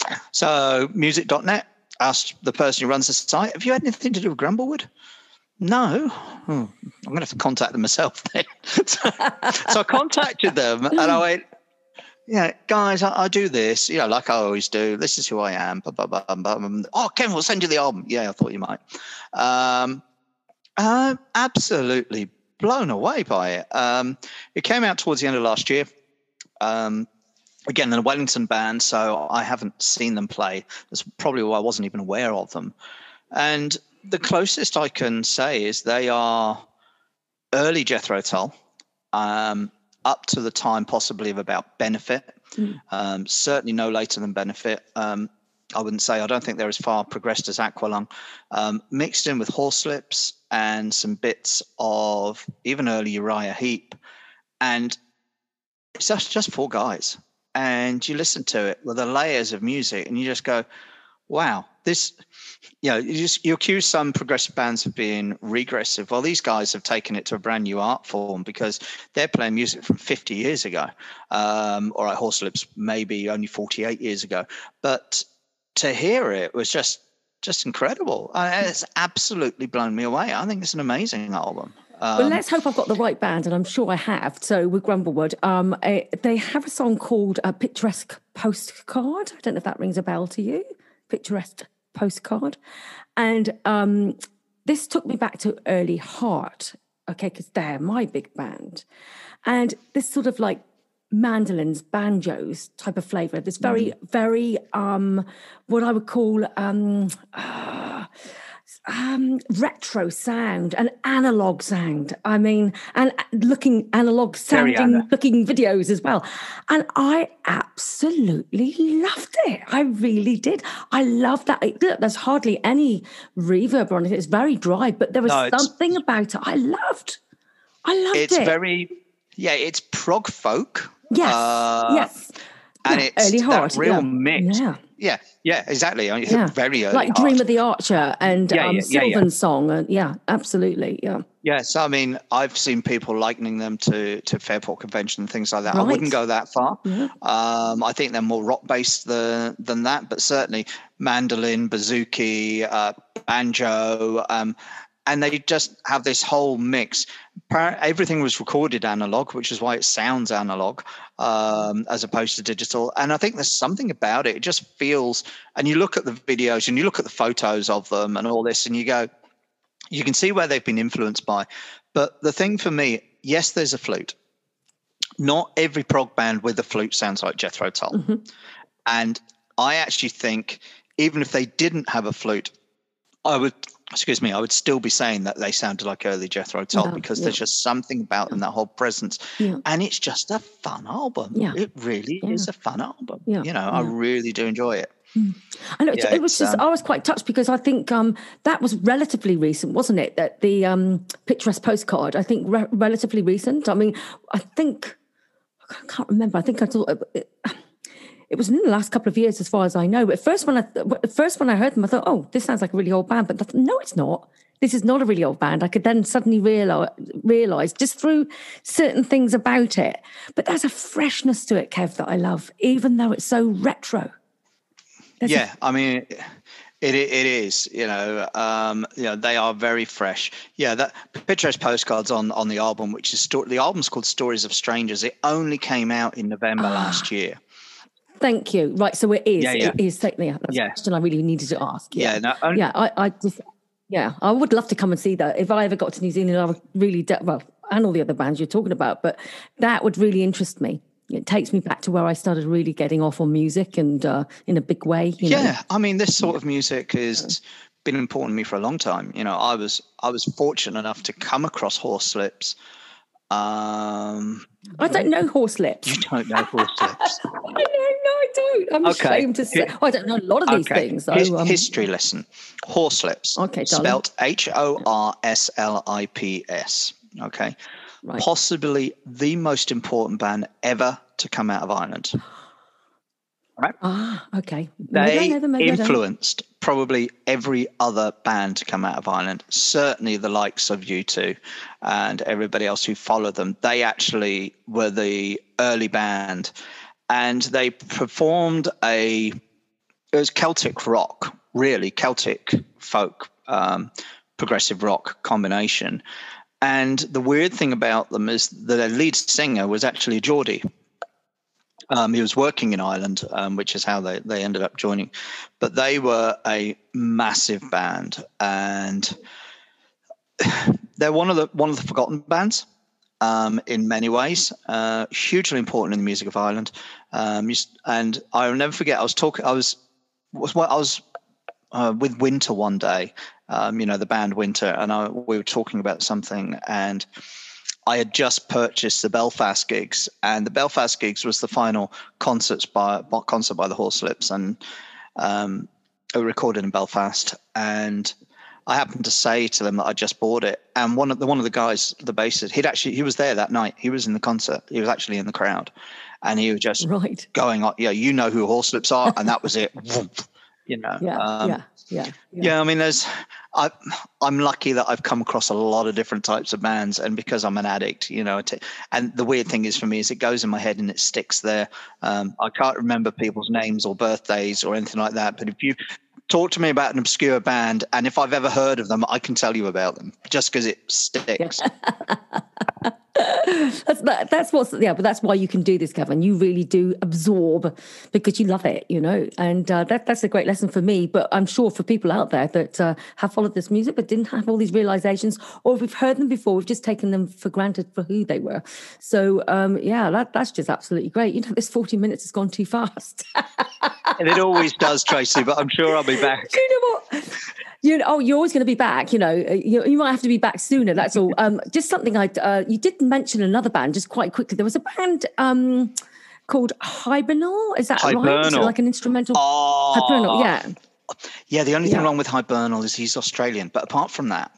So music dot net asked the person who runs the site, have you had anything to do with Grumblewood? No, hmm. I'm going to have to contact them myself then. so, so I contacted them and I went, yeah, guys, I, I do this, you know, like I always do. This is who I am. Blah, blah, blah, blah, blah. Oh, Kevin, we'll send you the album. Yeah, I thought you might. Um, I'm absolutely blown away by it. Um, it came out towards the end of last year. Um, again, a Wellington band, so I haven't seen them play. That's probably why I wasn't even aware of them. And the closest I can say is they are early Jethro Tull, um, up to the time possibly of about Benefit, mm. um, certainly no later than Benefit. Um, I wouldn't say, I don't think they're as far progressed as Aqualung, um, mixed in with Horselips and some bits of even early Uriah Heep. And it's just, just four guys. And you listen to it with the layers of music and you just go, wow, this, you know, you just, you accuse some progressive bands of being regressive. Well, these guys have taken it to a brand new art form because they're playing music from fifty years ago. Um, all right, Horselips maybe only forty-eight years ago. But to hear it was just, just incredible. Uh, it's absolutely blown me away. I think it's an amazing album. Um, well, let's hope I've got the right band, and I'm sure I have. So with Grumblewood, um, uh, they have a song called a Picturesque Postcard. I don't know if that rings a bell to you. Picturesque Postcard. And um, this took me back to early Heart, okay, because they're my big band. And this sort of like mandolins, banjos type of flavour, this very, mm. very, um, what I would call um, uh, um, retro sound and analog sound. I mean, and looking analog sounding looking videos as well. And I absolutely loved it. I really did. I love that. There's hardly any reverb on it. It's very dry, but there was no, something about it I loved. I loved it's it. It's very, yeah, it's prog folk. Yes, uh, yes. And yeah, it's early hard, that real yeah. mix. Yeah. Yeah, yeah, exactly. Yeah. Very early. Like hard. Dream of the Archer and yeah, um, yeah, yeah, Sylvan's yeah. song. And yeah, absolutely. Yeah. Yes, I mean, I've seen people likening them to, to Fairport Convention and things like that. Right. I wouldn't go that far. Yeah. Um, I think they're more rock-based than, than that, but certainly mandolin, bouzouki, uh, banjo, um, and they just have this whole mix. Everything was recorded analog, which is why it sounds analog um, as opposed to digital. And I think there's something about it. It just feels, and you look at the videos and you look at the photos of them and all this, and you go, you can see where they've been influenced by. But the thing for me, yes, there's a flute. Not every prog band with a flute sounds like Jethro Tull. Mm-hmm. And I actually think even if they didn't have a flute, I would, excuse me, I would still be saying that they sounded like early Jethro Tull yeah, because yeah. there's just something about them, that whole presence. Yeah. And it's just a fun album. Yeah. It really yeah. is a fun album. Yeah. You know, yeah. I really do enjoy it. Mm. I know yeah, it was just, um, I was quite touched because I think um, that was relatively recent, wasn't it? That the um, Picturesque Postcard, I think re- relatively recent. I mean, I think, I can't remember. I think I thought it, it was in the last couple of years as far as I know. But first when I, first when I heard them, I thought, oh, this sounds like a really old band. But thought, no, it's not. This is not a really old band. I could then suddenly realize, realize just through certain things about it. But there's a freshness to it, Kev, that I love, even though it's so retro. There's yeah, a- I mean, it, it it is. You know, um, you know, they are very fresh. Yeah, that Picturesque Postcards on on the album, which is sto- the album's called Stories of Strangers. It only came out in November ah. last year. Thank you. Right, so it is. Yeah, yeah. It is. Yeah, that's yeah. a question I really needed to ask. Yeah, yeah. No, only- yeah I, I just, yeah, I would love to come and see that. If I ever got to New Zealand, I would really, de- well, and all the other bands you're talking about, but that would really interest me. It takes me back to where I started really getting off on music and uh, in a big way. You yeah, know? I mean, this sort of music has been important to me for a long time. You know, I was I was fortunate enough to come across Horslips. Um, I don't know Horslips. You don't know Horslips? I know, no, I don't. I'm okay. ashamed to say. Oh, I don't know a lot of these okay. things. So, His, um, history lesson. Horslips. Okay, darling. Spelt H O R S L I P S. Okay. Right. Possibly the most important band ever to come out of Ireland. Right? Ah, okay. They them, influenced probably every other band to come out of Ireland. Certainly the likes of U two and everybody else who followed them. They actually were the early band, and they performed a it was Celtic rock, really Celtic folk, um, progressive rock combination. And the weird thing about them is that their lead singer was actually a Geordie. Um, he was working in Ireland, um, which is how they, they ended up joining. But they were a massive band, and they're one of the one of the forgotten bands um, in many ways. Uh, hugely important in the music of Ireland. Um, and I'll never forget. I was talking. I was was I was uh, with Winter one day. Um, you know, the band Winter, and I, we were talking about something, and I had just purchased the Belfast gigs, and the Belfast gigs was the final concerts by concert by the Horslips, and um, it was recorded in Belfast. And I happened to say to them that I just bought it, and one of the one of the guys, the bassist, he'd actually he was there that night. He was in the concert. He was actually in the crowd, and he was just right. going on. Yeah, you know who Horslips are, and that was it. You know. Yeah. Um, yeah. Yeah, yeah. Yeah, I mean, there's. I, I'm lucky that I've come across a lot of different types of bands, and because I'm an addict, you know. T- and the weird thing is for me is it goes in my head and it sticks there. Um, I can't remember people's names or birthdays or anything like that. But if you talk to me about an obscure band, and if I've ever heard of them, I can tell you about them just because it sticks. that's that, that's what's yeah, but that's why you can do this, Kevin. You really do absorb because you love it, you know. And uh, that that's a great lesson for me. But I'm sure for people out there that uh, have followed this music but didn't have all these realizations, or if we've heard them before, we've just taken them for granted for who they were. So um, yeah, that that's just absolutely great. You know, this forty minutes has gone too fast. And it always does, Tracy. But I'm sure I'll be back. Do you know what? You know, oh, you're always going to be back. You know, you, you might have to be back sooner. That's all. Um, just something I. Uh, you did mention another band just quite quickly. There was a band um, called Hibernal. Is that Hibernal. right? So like an instrumental. Oh, Hibernal. Yeah. Yeah. The only yeah. thing wrong with Hibernal is he's Australian. But apart from that.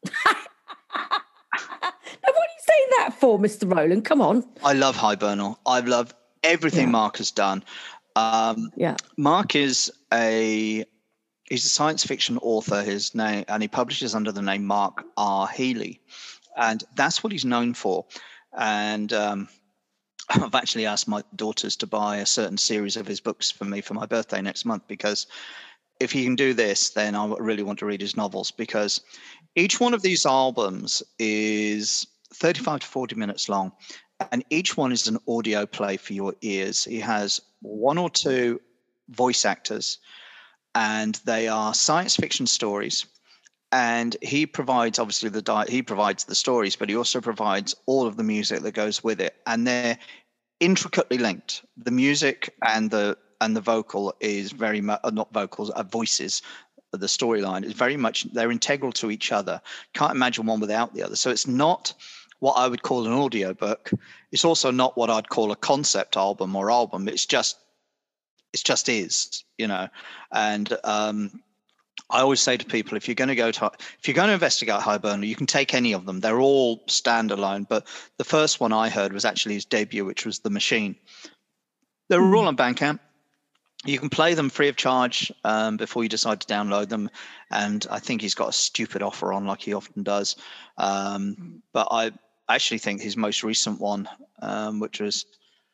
Now, what are you saying that for, Mister Rowland? Come on. I love Hibernal. I love everything yeah. Mark has done. Um, yeah. Mark is a he's a science fiction author. His name, and he publishes under the name Mark R. Healy, and that's what he's known for. And um, I've actually asked my daughters to buy a certain series of his books for me for my birthday next month, because if he can do this, then I really want to read his novels, because each one of these albums is thirty-five to forty minutes long, and each one is an audio play for your ears. He has one or two voice actors, and they are science fiction stories. And he provides, obviously, the di- he provides the stories, but he also provides all of the music that goes with it, and they're intricately linked. The music and the and the vocal is very much uh, not vocals, uh, voices. The storyline is very much, they're integral to each other. Can't imagine one without the other. So it's not what I would call an audio book. It's also not what I'd call a concept album or album. It's just, it's just is, you know. And um, I always say to people, if you're going to go to, if you're going to investigate Hibernal, you can take any of them. They're all standalone. But the first one I heard was actually his debut, which was The Machine. They were all on Bandcamp. You can play them free of charge um, before you decide to download them. And I think he's got a stupid offer on, like he often does. Um, but I actually think his most recent one, um, which was,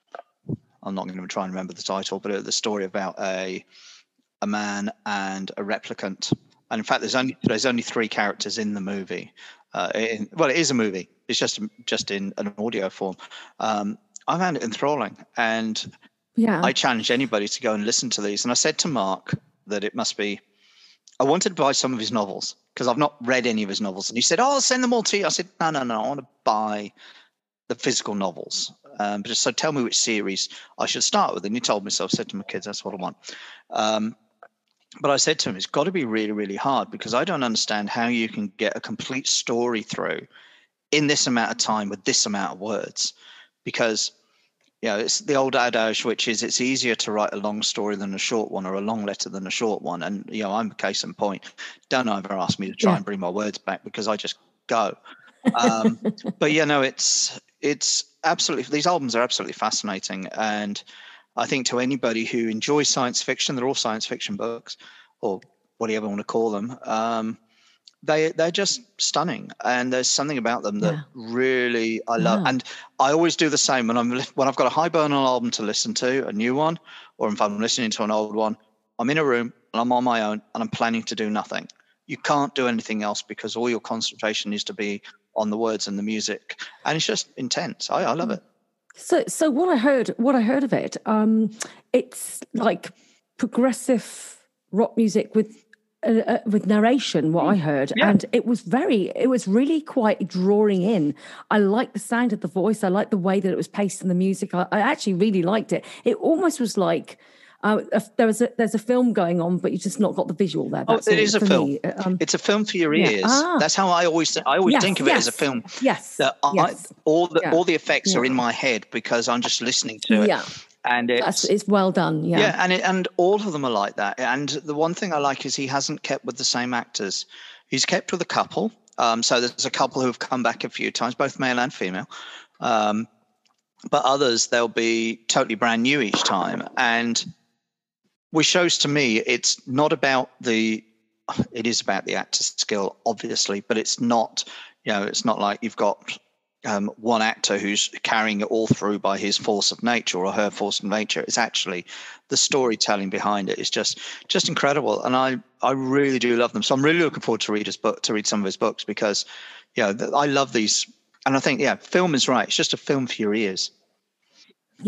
I'm not going to try and remember the title, but the story about a a man and a replicant. And in fact, there's only there's only three characters in the movie. Uh, in, well, it is a movie. It's just just in an audio form. Um, I found it enthralling, and yeah, I challenge anybody to go and listen to these. And I said to Mark that it must be, I wanted to buy some of his novels because I've not read any of his novels. And he said, oh, I'll send them all to you. I said, no, no, no, I want to buy the physical novels. Um, but just so tell me which series I should start with. And he told me, so I said to my kids, that's what I want. Um, but I said to him, it's got to be really, really hard, because I don't understand how you can get a complete story through in this amount of time with this amount of words. Because you know, it's the old adage, which is it's easier to write a long story than a short one, or a long letter than a short one. And, you know, I'm a case in point. Don't ever ask me to try yeah. and bring my words back, because I just go. Um, but, you know, it's it's absolutely, these albums are absolutely fascinating. And I think to anybody who enjoys science fiction, they're all science fiction books, or whatever you want to call them, um, They they're just stunning, and there's something about them that yeah. really I love. Yeah. And I always do the same when I'm when I've got a Hibernal album to listen to, a new one, or if I'm listening to an old one. I'm in a room and I'm on my own and I'm planning to do nothing. You can't do anything else, because all your concentration needs to be on the words and the music, and it's just intense. I, I love it. So so what I heard what I heard of it, um, it's like progressive rock music with. Uh, uh, with narration, what I heard, yeah. and it was very, it was really quite drawing in. I liked the sound of the voice. I liked the way that it was paced in the music. I, I actually really liked it. It almost was like uh, a, there was a, there's a film going on, but you just not got the visual there. That's oh, it is a film. Um, it's a film for your ears. Yeah. Ah. That's how I always, I always yes, think of yes. it as a film. Yes. That yes. I, all the yeah. all the effects yeah. are in my head because I'm just listening to it. Yeah. And it's, That's, it's well done, yeah. Yeah, and it, and all of them are like that. And the one thing I like is he hasn't kept with the same actors. He's kept with a couple. Um, so there's a couple who've come back a few times, both male and female. Um, but others, they'll be totally brand new each time. And which shows to me it's not about the – it is about the actor's skill, obviously, but it's not – you know, it's not like you've got – Um, one actor who's carrying it all through by his force of nature or her force of nature. It's actually the storytelling behind it is just just incredible, and I I really do love them. So I'm really looking forward to read his book, to read some of his books, because you know I love these, and I think yeah, film is right. It's just a film for your ears. Yeah.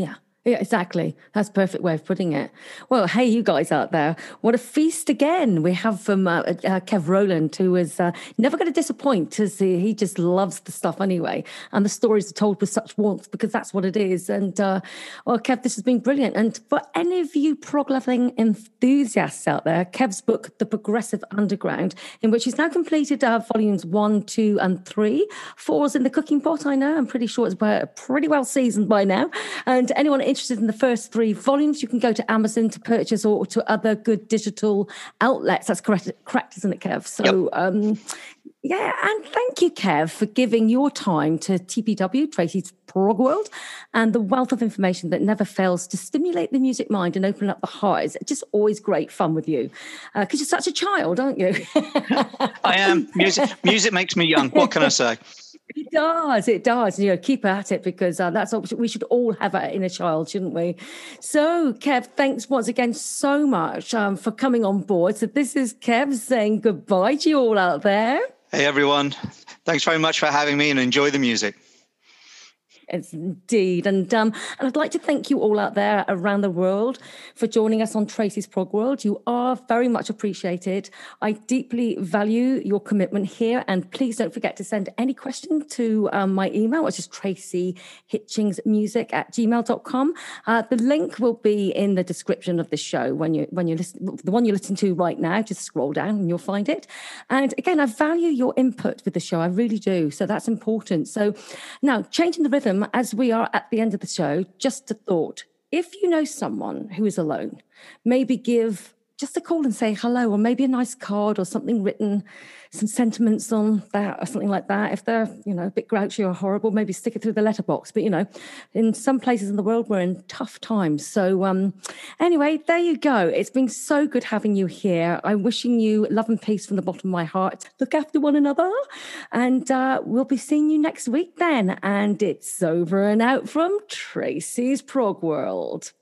Yeah, exactly. That's a perfect way of putting it. Well, hey, you guys out there, what a feast again we have from uh, uh, Kev Rowland, who is uh, never going to disappoint. As he, he just loves the stuff anyway. And the stories are told with such warmth because that's what it is. And, uh, well, Kev, this has been brilliant. And for any of you prog loving enthusiasts out there, Kev's book, The Progressive Underground, in which he's now completed uh, volumes one, two, and three. Four's in the cooking pot, I know. I'm pretty sure it's pretty well seasoned by now. And anyone interested in the first three volumes, you can go to Amazon to purchase or to other good digital outlets. That's correct, correct isn't it, Kev? So, yep. um, yeah, and thank you, Kev, for giving your time to T P W, Tracy's Prog World, and the wealth of information that never fails to stimulate the music mind and open up the heart. It's just always great fun with you, because uh, you're such a child, aren't you? I am. Music, music makes me young. What can I say? It does, it does. You know, keep at it, because uh, that's what we should all have an inner child, shouldn't we? So, Kev, thanks once again so much um, for coming on board. So this is Kev saying goodbye to you all out there. Hey, everyone. Thanks very much for having me, and enjoy the music. It's indeed. And um, and I'd like to thank you all out there around the world for joining us on Tracy's Prog World. You are very much appreciated. I deeply value your commitment here. And please don't forget to send any question to um, my email, which is tracy hitchingsmusic at gmail dot com. Uh, the link will be in the description of the show when you when you listen, the one you're listening to right now. Just scroll down and you'll find it. And again, I value your input with the show. I really do. So that's important. So now, changing the rhythm, as we are at the end of the show, just a thought. If you know someone who is alone, maybe give just a call and say hello, or maybe a nice card or something written, some sentiments on that or something like that. If they're, you know, a bit grouchy or horrible, maybe stick it through the letterbox. But, you know, in some places in the world, we're in tough times. So um, anyway, there you go. It's been so good having you here. I'm wishing you love and peace from the bottom of my heart. Look after one another. And uh, we'll be seeing you next week then. And it's over and out from Tracy's Prog World.